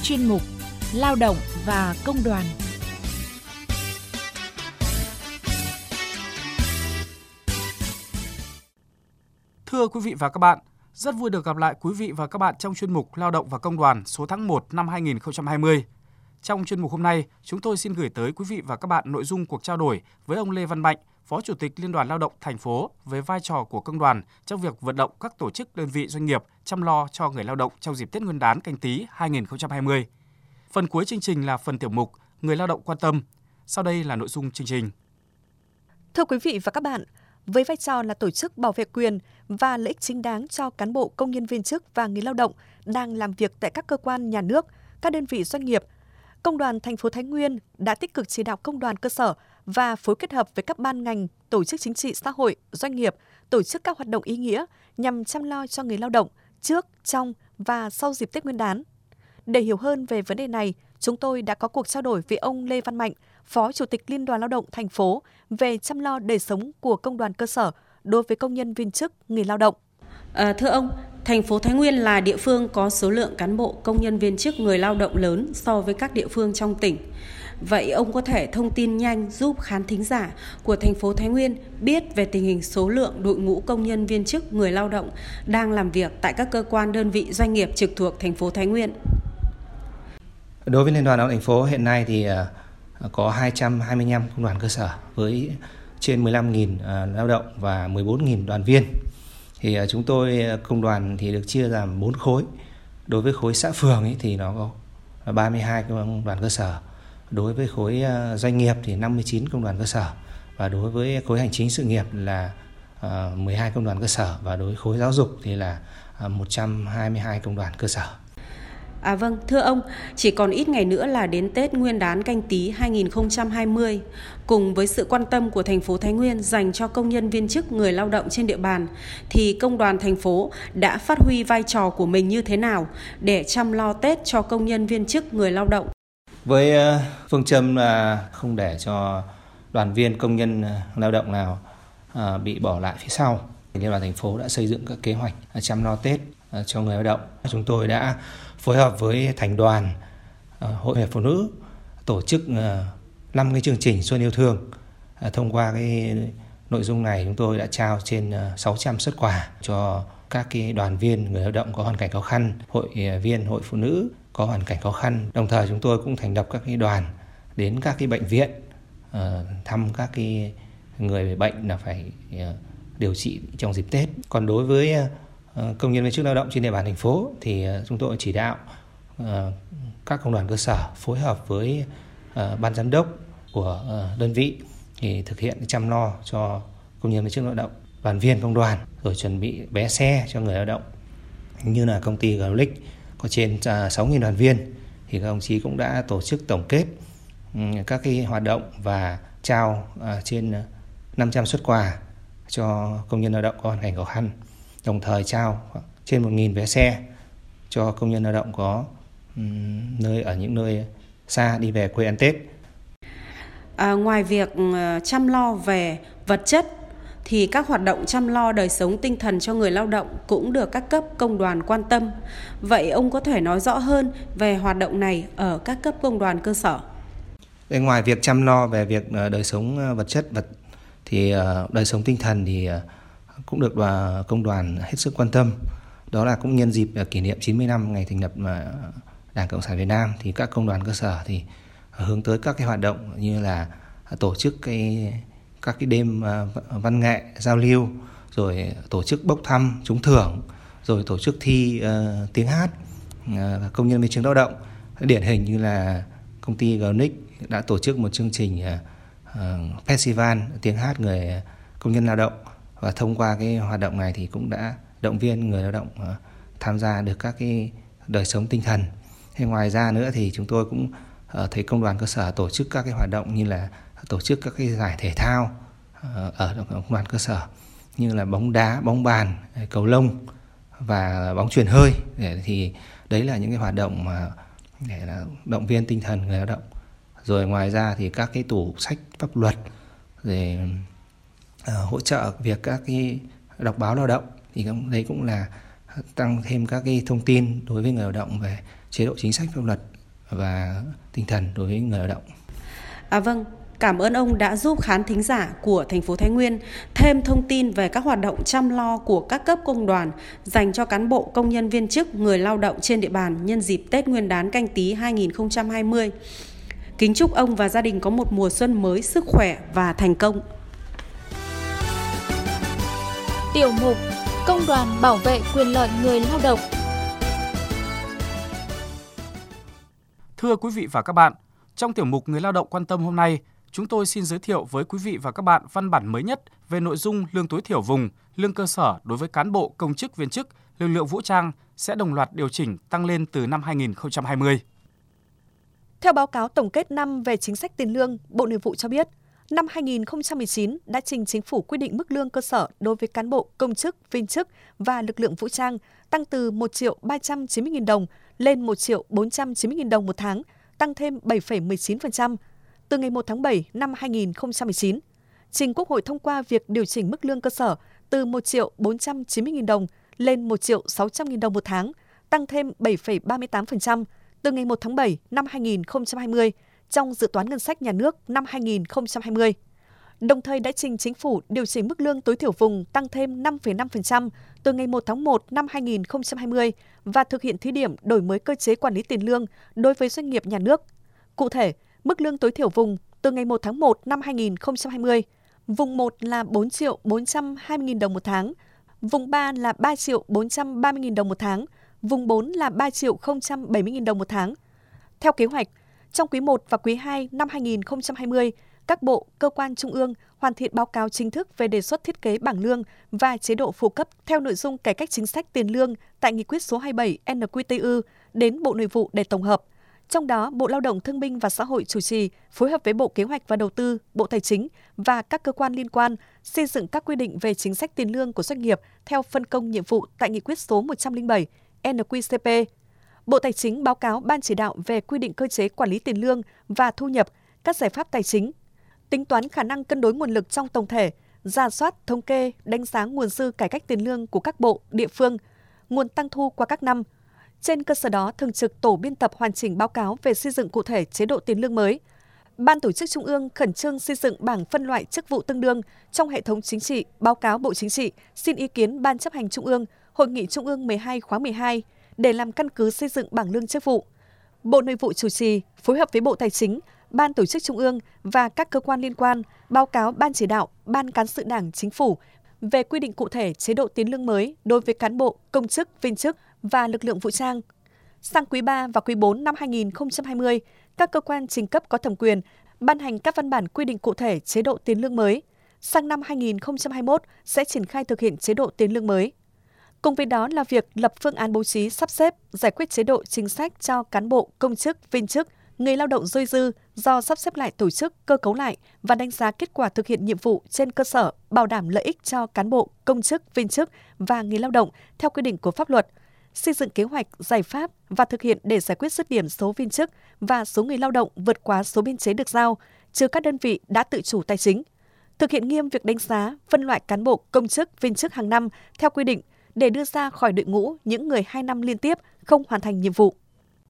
chuyên mục Lao động và Công đoàn. Thưa quý vị và các bạn, rất vui được gặp lại quý vị và các bạn trong chuyên mục Lao động và Công đoàn số tháng 1 năm 2020. Trong chuyên mục hôm nay, chúng tôi xin gửi tới quý vị và các bạn nội dung cuộc trao đổi với ông Lê Văn Mạnh, Phó Chủ tịch Liên đoàn Lao động thành phố về vai trò của công đoàn trong việc vận động các tổ chức đơn vị doanh nghiệp chăm lo cho người lao động trong dịp Tết Nguyên đán Canh Tý 2020. Phần cuối chương trình là phần tiểu mục Người lao động quan tâm. Sau đây là nội dung chương trình. Thưa quý vị và các bạn, với vai trò là tổ chức bảo vệ quyền và lợi ích chính đáng cho cán bộ, công nhân viên chức và người lao động đang làm việc tại các cơ quan nhà nước, các đơn vị doanh nghiệp, Công đoàn thành phố Thái Nguyên đã tích cực chỉ đạo công đoàn cơ sở và phối kết hợp với các ban ngành, tổ chức chính trị xã hội, doanh nghiệp tổ chức các hoạt động ý nghĩa nhằm chăm lo cho người lao động trước, trong và sau dịp Tết Nguyên đán. Để hiểu hơn về vấn đề này, chúng tôi đã có cuộc trao đổi với ông Lê Văn Mạnh, Phó Chủ tịch Liên đoàn Lao động thành phố về chăm lo đời sống của công đoàn cơ sở đối với công nhân viên chức, người lao động. Thưa ông, thành phố Thái Nguyên là địa phương có số lượng cán bộ, công nhân viên chức, người lao động lớn so với các địa phương trong tỉnh. Vậy ông có thể thông tin nhanh giúp khán thính giả của thành phố Thái Nguyên biết về tình hình số lượng đội ngũ công nhân viên chức, người lao động đang làm việc tại các cơ quan đơn vị doanh nghiệp trực thuộc thành phố Thái Nguyên? Đối với Liên đoàn Lao động thành phố hiện nay thì có 225 công đoàn cơ sở với trên 15.000 lao động và 14.000 đoàn viên. Thì chúng tôi công đoàn thì được chia ra 4 khối. Đối với khối xã phường ấy thì nó có 32 công đoàn cơ sở. Đối với khối doanh nghiệp thì 59 công đoàn cơ sở. Và đối với khối hành chính sự nghiệp là 12 công đoàn cơ sở. Và đối với khối giáo dục thì là 122 công đoàn cơ sở. Vâng, thưa ông, chỉ còn ít ngày nữa là đến Tết Nguyên đán Canh Tý 2020. Cùng với sự quan tâm của thành phố Thái Nguyên dành cho công nhân viên chức, người lao động trên địa bàn, thì công đoàn thành phố đã phát huy vai trò của mình như thế nào để chăm lo Tết cho công nhân viên chức, người lao động? Với phương châm là không để cho đoàn viên, công nhân lao động nào bị bỏ lại phía sau, thì Liên đoàn thành phố đã xây dựng các kế hoạch chăm lo Tết cho người lao động. Chúng tôi đã phối hợp với thành đoàn, Hội Liên hiệp Phụ nữ tổ chức 5 cái chương trình Xuân yêu thương. Thông qua cái nội dung này, chúng tôi đã trao trên 600 suất quà cho các cái đoàn viên người lao động có hoàn cảnh khó khăn, hội viên, hội phụ nữ có hoàn cảnh khó khăn. Đồng thời chúng tôi cũng thành lập các cái đoàn đến các cái bệnh viện thăm các cái người bệnh là phải điều trị trong dịp Tết. Còn đối với công nhân viên chức lao động trên địa bàn thành phố thì chúng tôi chỉ đạo các công đoàn cơ sở phối hợp với ban giám đốc của đơn vị thì thực hiện chăm lo cho công nhân viên chức lao động, đoàn viên công đoàn, rồi chuẩn bị vé xe cho người lao động. Như là công ty Garlic có trên 6.000 đoàn viên thì các đồng chí cũng đã tổ chức tổng kết các cái hoạt động và trao trên 500 suất quà cho công nhân lao động có hoàn cảnh khó khăn. Đồng thời trao trên 1.000 vé xe cho công nhân lao động có nơi ở những nơi xa đi về quê ăn Tết. Ngoài việc chăm lo về vật chất thì các hoạt động chăm lo đời sống tinh thần cho người lao động cũng được các cấp công đoàn quan tâm. Vậy ông có thể nói rõ hơn về hoạt động này ở các cấp công đoàn cơ sở? Ngoài việc chăm lo về việc đời sống vật chất thì đời sống tinh thần thì cũng được công đoàn hết sức quan tâm. Đó là cũng nhân dịp kỷ niệm 90 năm ngày thành lập Đảng Cộng sản Việt Nam thì các công đoàn cơ sở thì hướng tới các cái hoạt động như là tổ chức các cái đêm văn nghệ giao lưu, rồi tổ chức bốc thăm trúng thưởng, rồi tổ chức thi tiếng hát công nhân viên chức lao động. Điển hình như là công ty Garnic đã tổ chức một chương trình festival tiếng hát người công nhân lao động, và thông qua cái hoạt động này thì cũng đã động viên người lao động tham gia được các cái đời sống tinh thần. Thế ngoài ra nữa thì chúng tôi cũng thấy công đoàn cơ sở tổ chức các cái hoạt động như là tổ chức các cái giải thể thao ở công đoàn cơ sở như là bóng đá, bóng bàn, cầu lông và bóng chuyền hơi. Thì đấy là những cái hoạt động mà để là động viên tinh thần người lao động. Rồi ngoài ra thì các cái tủ sách pháp luật để hỗ trợ việc các cái đọc báo lao động, thì đấy cũng là tăng thêm các cái thông tin đối với người lao động về chế độ chính sách pháp luật và tinh thần đối với người lao động. Vâng, cảm ơn ông đã giúp khán thính giả của thành phố Thái Nguyên thêm thông tin về các hoạt động chăm lo của các cấp công đoàn dành cho cán bộ, công nhân viên chức, người lao động trên địa bàn nhân dịp Tết Nguyên đán Canh Tý 2020. Kính chúc ông và gia đình có một mùa xuân mới sức khỏe và thành công. Tiểu mục Công đoàn bảo vệ quyền lợi người lao động. Thưa quý vị và các bạn, trong tiểu mục Người lao động quan tâm hôm nay, chúng tôi xin giới thiệu với quý vị và các bạn văn bản mới nhất về nội dung lương tối thiểu vùng, lương cơ sở đối với cán bộ, công chức, viên chức, lực lượng vũ trang sẽ đồng loạt điều chỉnh tăng lên từ năm 2020. Theo báo cáo tổng kết năm về chính sách tiền lương, Bộ Nội vụ cho biết, năm 2019 đã trình Chính phủ quy định mức lương cơ sở đối với cán bộ, công chức, viên chức và lực lượng vũ trang tăng từ 1.390.000 đồng lên 1.490.000 đồng một tháng, tăng thêm 7,19% từ ngày 1 tháng 7 năm 2019. Trình Quốc hội thông qua việc điều chỉnh mức lương cơ sở từ 1.490.000 đồng lên 1.600.000 đồng một tháng, tăng thêm 7,38% từ ngày 1 tháng 7 năm 2020 trong dự toán ngân sách nhà nước năm 2020. Đồng thời đã trình Chính phủ điều chỉnh mức lương tối thiểu vùng tăng thêm 5,5% từ ngày 1 tháng 1 năm 2020 và thực hiện thí điểm đổi mới cơ chế quản lý tiền lương đối với doanh nghiệp nhà nước. Cụ thể, mức lương tối thiểu vùng từ ngày 1 tháng 1 năm 2020, vùng 1 là 4.420.000 đồng một tháng, vùng 3 là 3.430.000 đồng một tháng, vùng 4 là 3.070.000 đồng một tháng. Theo kế hoạch, trong quý 1 và quý 2 năm 2020, các bộ, cơ quan trung ương hoàn thiện báo cáo chính thức về đề xuất thiết kế bảng lương và chế độ phụ cấp theo nội dung cải cách chính sách tiền lương tại Nghị quyết số 27 NQTU đến Bộ Nội vụ để tổng hợp. Trong đó, Bộ Lao động Thương binh và Xã hội chủ trì, phối hợp với Bộ Kế hoạch và Đầu tư, Bộ Tài chính và các cơ quan liên quan xây dựng các quy định về chính sách tiền lương của doanh nghiệp theo phân công nhiệm vụ tại Nghị quyết số 107 NQCP. Bộ Tài chính báo cáo Ban chỉ đạo về quy định cơ chế quản lý tiền lương và thu nhập, các giải pháp tài chính, tính toán khả năng cân đối nguồn lực trong tổng thể, rà soát, thống kê, đánh giá nguồn dư cải cách tiền lương của các bộ, địa phương, nguồn tăng thu qua các năm. Trên cơ sở đó, thường trực tổ biên tập hoàn chỉnh báo cáo về xây dựng cụ thể chế độ tiền lương mới. Ban Tổ chức Trung ương khẩn trương xây dựng bảng phân loại chức vụ tương đương trong hệ thống chính trị, báo cáo Bộ Chính trị, xin ý kiến Ban Chấp hành Trung ương, Hội nghị Trung ương 12 khóa 12 để làm căn cứ xây dựng bảng lương chức vụ. Bộ Nội vụ chủ trì, phối hợp với Bộ Tài chính, Ban Tổ chức Trung ương và các cơ quan liên quan báo cáo Ban chỉ đạo, Ban cán sự Đảng, Chính phủ về quy định cụ thể chế độ tiền lương mới đối với cán bộ, công chức, viên chức và lực lượng vũ trang. Sang quý 3 và quý 4 năm 2020, các cơ quan trình cấp có thẩm quyền ban hành các văn bản quy định cụ thể chế độ tiền lương mới. Sang năm 2021 sẽ triển khai thực hiện chế độ tiền lương mới. Cùng với đó là việc lập phương án bố trí, sắp xếp, giải quyết chế độ chính sách cho cán bộ, công chức, viên chức, người lao động dôi dư do sắp xếp lại tổ chức, cơ cấu lại và đánh giá kết quả thực hiện nhiệm vụ trên cơ sở bảo đảm lợi ích cho cán bộ, công chức, viên chức và người lao động theo quy định của pháp luật, xây dựng kế hoạch, giải pháp và thực hiện để giải quyết dứt điểm số viên chức và số người lao động vượt quá số biên chế được giao, trừ các đơn vị đã tự chủ tài chính. Thực hiện nghiêm việc đánh giá, phân loại cán bộ, công chức, viên chức hàng năm theo quy định để đưa ra khỏi đội ngũ những người 2 năm liên tiếp không hoàn thành nhiệm vụ.